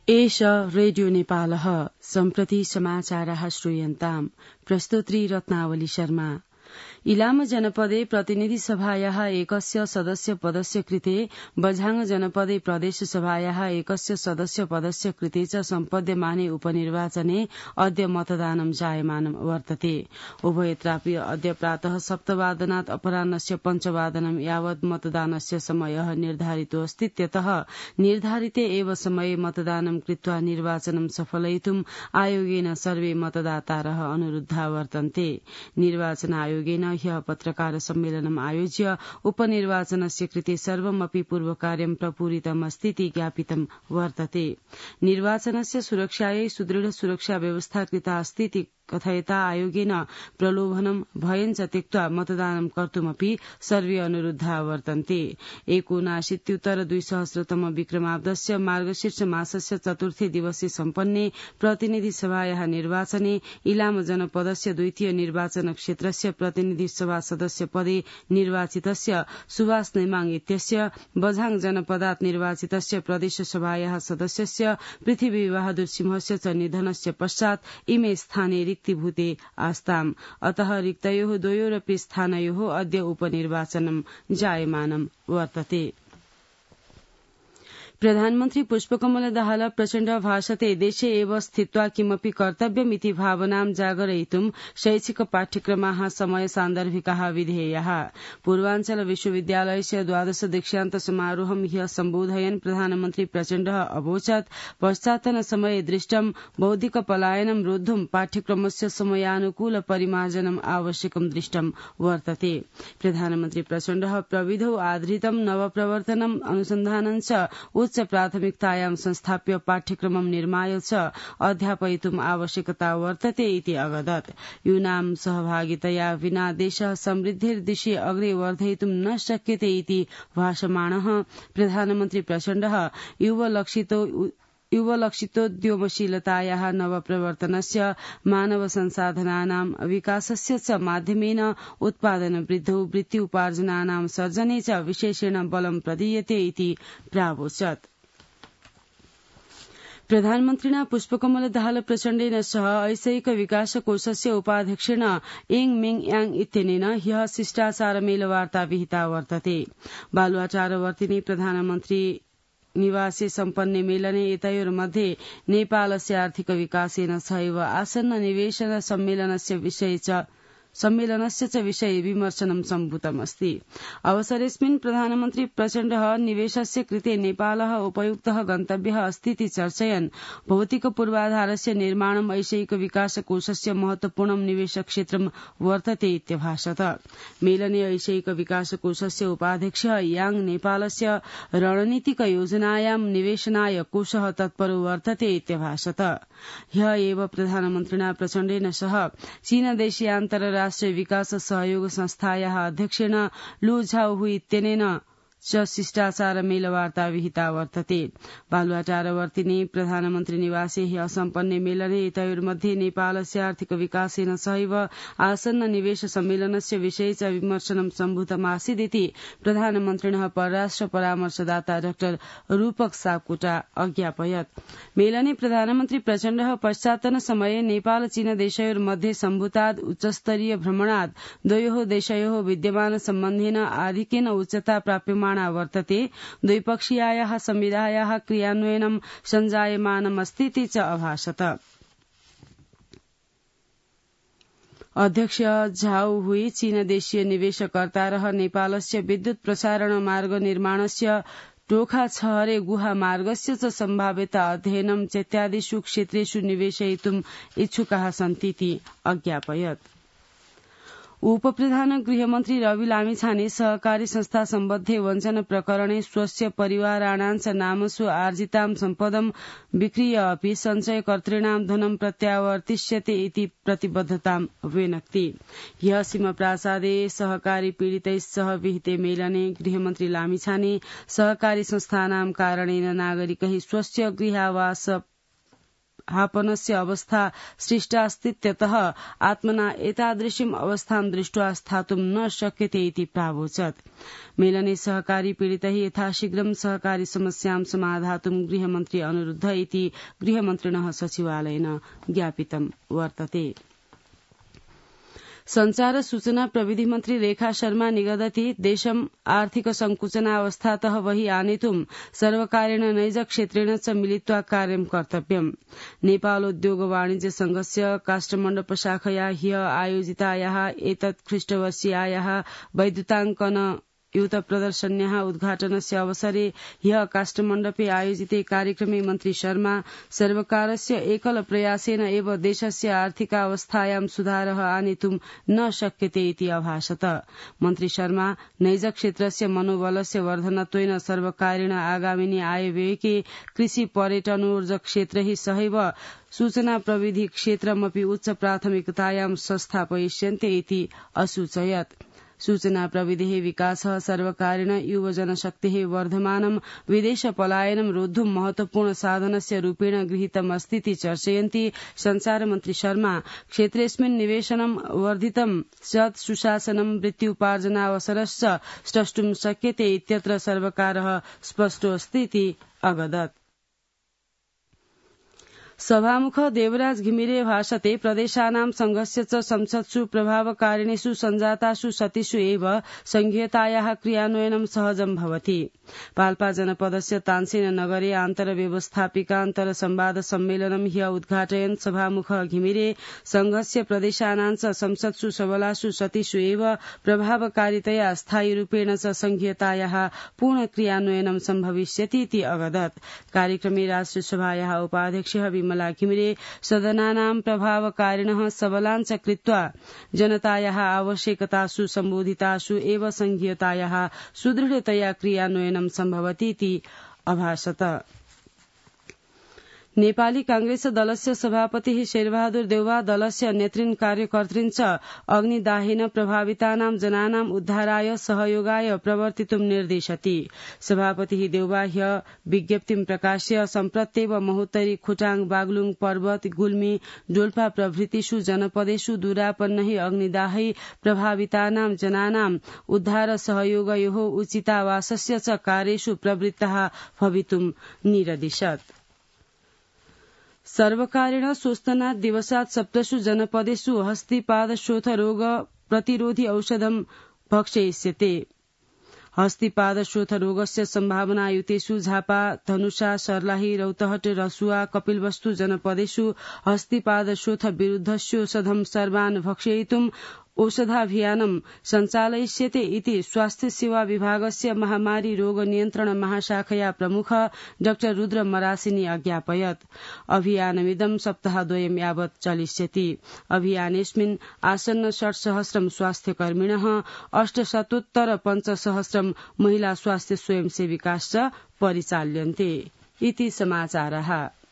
एष रेडियो नेपालः सम्प्रति समाचारः श्रूयन्ताम् प्रस्तोत्री रत्नावली शर्मा। इलाम जनपदे प्रतिनिधि सभायाः एकस्य सदस्य पदस्य कृते बझाङ जनपदे प्रदेश सभायाः एकस्य सदस्य पदस्य कृते च सम्पद्यमाने उपनिर्वाचने अद्य मतदानं जायमानं वर्तते। उभयत्रापि अद्य प्रातः 7:00 अपराह्नस्य 5:00 यावत् मतदानस्य समयः निर्धारितोऽस्ति। त्यतः निर्धारिते एव समये मतदानं कृत्वा निर्वाचनं सफलयितुम् आयोगेन सर्वे मतदातारः अनुरुद्धा वर्तन्ते। निर्वाचन आयोगेन ह्यः पत्रकार सम्मेलनम् आयोज्य उपनिर्वाचनस्य कृते सर्वमपि पूर्वकार्यं प्रपूरितमस्तीति ज्ञापितं वर्तते। निर्वाचनस्य सुरक्षायै सुदृढ सुरक्षा व्यवस्था कृता अस्तीति कथयता आयोगेन प्रलोभनं भयञ्च त्यक्त्वा मतदानं कर्तुमपि सर्वे अनुरुद्धा वर्तन्ते। 79-2000 विक्रमाब्दस्य मार्गशीर्ष मासस्य चतुर्थे दिवसे सम्पन्ने प्रतिनिधि सभायाः निर्वाचने इलाम जनपदस्य द्वितीय निर्वाचन क्षेत्रस्य प्रतिनिधि सभा सदस्य पदे निर्वाचितस्य सुभाष नेमाङ इत्यस्य बझाङ जनपदात् निर्वाचितस्य प्रदेश सभायाः सदस्यस्य पृथ्वी बहादुर सिंहस्य च निधनस्य पश्चात् इमे स्थाने रिक्तीभूते आस्ताम्। अतः रिक्तयोः द्वयोरपि स्थानयोः अद्य उपनिर्वाचनं जायमानं वर्तते। प्रधानमन्त्री पुष्पकमल दाहाल प्रचण्ड भाषते देशे एव स्थित्वा किमपि कर्तव्यमिति भावनां जागरयितुं शैक्षिक पाठ्यक्रमाः समय सान्दर्भिकाः विधेयाः। पूर्वाञ्चल विश्वविद्यालयस्य 12 दीक्षान्त समारोहं ह्यः सम्बोधयन् प्रधानमन्त्री प्रचण्डः अवोचत् पश्चात्तन समये दृष्टं बौद्धिक पलायनं रोद्धुं पाठ्यक्रमस्य समयानुकूल परिमार्जनम् आवश्यकं दृष्टं वर्तते। प्रधानमन्त्री प्रचण्डः प्रविधौ आधारितं नवप्रवर्तनम् अनुसन्धानं च उच्च प्राथमिकतायां संस्थाप्य पाठ्यक्रमं निर्माय च अध्यापयितुम् आवश्यकता वर्तते इति अवदत्। यूनां सहभागितया विना देशः समृद्धिर्दिशि अग्रे वर्धयितुं न शक्यते इति भाषमाणः प्रधानमन्त्री प्रचण्डः युवलक्षितोद्यमशीलतायाः नवप्रवर्तनस्य मानव संसाधनानां विकासस्य च माध्यमेन उत्पादन वृद्धौ वृत्ति उपार्जनानां सर्जने च विशेषेण बलं प्रदीयते इति प्रावोचत्। प्रधानमन्त्रिणा पुष्पकमल दाहाल प्रचण्डेन सह ऐषयिक विकास कोषस्य उपाध्यक्षेण एङ मेङ याङ इत्यनेन ह्यः शिष्टाचार मेलवार्ता विहिता वर्तते। बालुवाटारवर्तिनि प्रधानमन्त्री निवासे सम्पन्ने मेलने एतयोर्मध्ये नेपालस्य आर्थिक विकासेन सहैव आसन्न निवेशन सम्मेलनस्य च विषये विमर्शनं सम्भूतमस्ति। अवसरेऽस्मिन् प्रधानमन्त्री प्रचण्डः निवेशस्य कृते नेपालः उपयुक्तः गन्तव्यः अस्तीति चर्चयन् भौतिक पूर्वाधारस्य निर्माणम् ऐषयिक विकास कोषस्य महत्वपूर्णं निवेशक्षेत्रं वर्तते इत्यभाषत। मेलने ऐषयिक विकास कोषस्य उपाध्यक्षः याङ नेपालस्य रणनीतिक योजनायां निवेशनाय कोषः तत्परो वर्तते इत्यभाषत। ह्यः एव प्रधानमन्त्रिणा प्रचण्डेन सह चीनदेशीयान्तर्राष्ट्रिय विकास सहयोग संस्थायाः अध्यक्षेण लु झाओहुई इत्यनेन च शिष्टाचार मेलवार्ता विहिता वर्तते। बालुवाटारवर्तिनि प्रधानमन्त्री निवासे ह्यः सम्पन्ने मेलने एतयोर्मध्ये नेपालस्य आर्थिक विकासेन सहैव आसन्न निवेश सम्मेलनस्य विषये च विमर्शनं सम्भूतमासीदिति प्रधानमन्त्रिणः परराष्ट्र परामर्शदाता डाक्टर रूपक सापकोटा अज्ञापयत्। मेलने प्रधानमन्त्री प्रचण्डः पश्चात्तन समये नेपाल चीन देशयोर्मध्ये सम्भूताद् उच्चस्तरीय भ्रमणाद् द्वयोः देशयोः विद्यमान सम्बन्धेन आधिक्येन उच्चता प्राप्यमाणा वर्तते। द्विपक्षीयायाः संविधायाः क्रियान्वयनं सञ्जायमानमस्तीति च अभाषत। अध्यक्ष झाओ हुई चीनदेशीय निवेशकर्तारः नेपालस्य विद्युत प्रसारण मार्ग निर्माणस्य टोखा छहरे गुहा मार्गस्य च सम्भाव्यता अध्ययनं चेत्यादिषु क्षेत्रेषु निवेशयितुम् इच्छुकाः सन्तीति अज्ञापयत्। उपप्रधान गृहमन्त्री रवि लामिछाने सहकारी संस्था सम्बद्धे वञ्चन प्रकरणे स्वस्य परिवाराणां च नामसु आर्जितां सम्पदं विक्रीय अपि सञ्चयकर्तॄणां धनं प्रत्यावर्तिष्यते इति प्रतिबद्धतां व्यनक्ति। ह्यः सीमप्रासादे सहकारी पीडितैस्सह विहिते मेलने गृहमन्त्री लामिछाने सहकारी संस्थानां कारणेन नागरिकैः स्वस्य गृहावास आपनस्य अवस्था सृष्टास्तित्यतः आत्मना एतादृशीम् अवस्थां दृष्ट्वा स्थातुं न शक्यते इति प्रावोचत्। मेलने सहकारी पीडितैः यथाशीघ्रं सहकारी समस्यां समाधातुं गृहमन्त्री अनुरुद्ध इति गृहमन्त्रिणः सचिवालयेन ज्ञापितं वर्तते। संचार सूचना प्रविधि मन्त्री रेखा शर्मा निगदति देशम् आर्थिक संकुचनावस्थातः बहिः आनेतुं सर्वकारेण नैजक्षेत्रेण च मिलित्वा कार्यं कर्तव्यम्। नेपालोद्योग वाणिज्य संघस्य काष्ठमण्डपशाखया ह्यः आयोजितायाः एतत् ख्रीष्टवर्षीयायाः वैद्युताङ्कन युत प्रदर्शन्याः उद्घाटनस्य अवसरे ह्यः काष्ठमण्डपे आयोजिते कार्यक्रमे मन्त्री शर्मा सर्वकारस्य एकल प्रयासेन एव देशस्य आर्थिकावस्थायां सुधारः आनेतुं न शक्यते इति अभाषत। मन्त्री शर्मा नैजक्षेत्रस्य मनोबलस्य वर्धनत्वेन सर्वकारेण आगामिनि आयव्ययके कृषि पर्यटनोर्ज क्षेत्रैः सहैव सूचना प्रविधि क्षेत्रमपि उच्च प्राथमिकतायां संस्थापयिष्यन्ते इति असूचयत्। सूचना प्रविधेः विकासः सर्वकारेण युवजनशक्तेः वर्धमानं विदेश पलायनं रोद्धुं महत्वपूर्ण साधनस्य रूपेण गृहीतमस्तीति चर्चयन्ती संचारमन्त्री शर्मा क्षेत्रेऽस्मिन् निवेशनं वर्धितं स्यात् सुशासनं वृत्त्युपार्जनावसरश्च स्रष्टुं शक्यते इत्यत्र सर्वकारः स्पष्टोऽस्तीति अगदत्। सभामुख देवराज घिमिरे भाषते प्रदेशानां संघस्य च संसत्सु प्रभावकारिणीषु सञ्जातासु सतिषु एव संघीयतायाः क्रियान्वयनं सहजं भवति। पाल्पा जनपदस्य तानसेन नगरे आन्तरव्यवस्थापिकान्तर संवाद सम्मेलनं ह्यः उद्घाटयन् सभामुख घिमिरे संघस्य प्रदेशानां च संसत्सु सबलासु सतिषु एव प्रभावकारितया स्थायी रूपेण च संघीयतायाः पूर्ण क्रियान्वयनं सम्भविष्यति इति अगदत्। कार्यक्रमे राष्ट्रियसभायाः उपाध्यक्षः विमला घिमिरे सदनानां प्रभावकारिणः सबलाञ्च कृत्वा जनतायाः आवश्यकतासु सम्बोधितासु एव संघीयतायाः सुदृढतया क्रियान्वयनं सम्भवति इति अभाषत। नेपाली कांग्रेस दलस्य सभापतिः शेरबहादुर देउवा दलस्य नेतृन् कार्यकर्तृन् च अग्निदाहेन प्रभावितानां जनानां उद्धाराय सहयोगाय प्रवर्तितुं निर्दिशति। सभापतिः देउवा ह्यः विज्ञप्तिं प्रकाश्य सम्प्रत्येव महोत्तरी खोटाङ बागलुङ पर्वत गुल्मी डोल्पा प्रभृतिषु जनपदेषु दूरापन्नैः अग्निदाहै प्रभावितानां जनानां उद्धार सहयोगयोः उचितावासस्य च कार्येषु प्रवृत्ताः भवितुं निरदिशत्। सर्वकारेण स्वस्तनात् दिवसात् सप्तसु जनपदेषु हस्तिपादशोथ रोग प्रतिरोधि औषधं भक्षयिष्यते। हस्तिपादशोथ रोगस्य सम्भावनायुतेषु झापा धनुषा सर्लाही रौतहट रसुआ कपिलवस्तु जनपदेषु हस्तिपादशोथ विरुद्धस्योषधं सर्वान् भक्षयितुं औषधाभियानं सञ्चालयिष्यते इति स्वास्थ्य सेवा विभागस्य महामारी रोग नियन्त्रण महाशाखया प्रमुख डाक्टर रुद्र मरासिनी अज्ञापयत्। अभियानमिदं सप्ताहद्वयं यावत् चलिष्यति। अभियानेऽस्मिन् आसन्न 60,000 स्वास्थ्यकर्मिणः 8,000 महिला स्वास्थ्य स्वयंसेविकाश्च परिचाल्यन्ते इति समाचारः।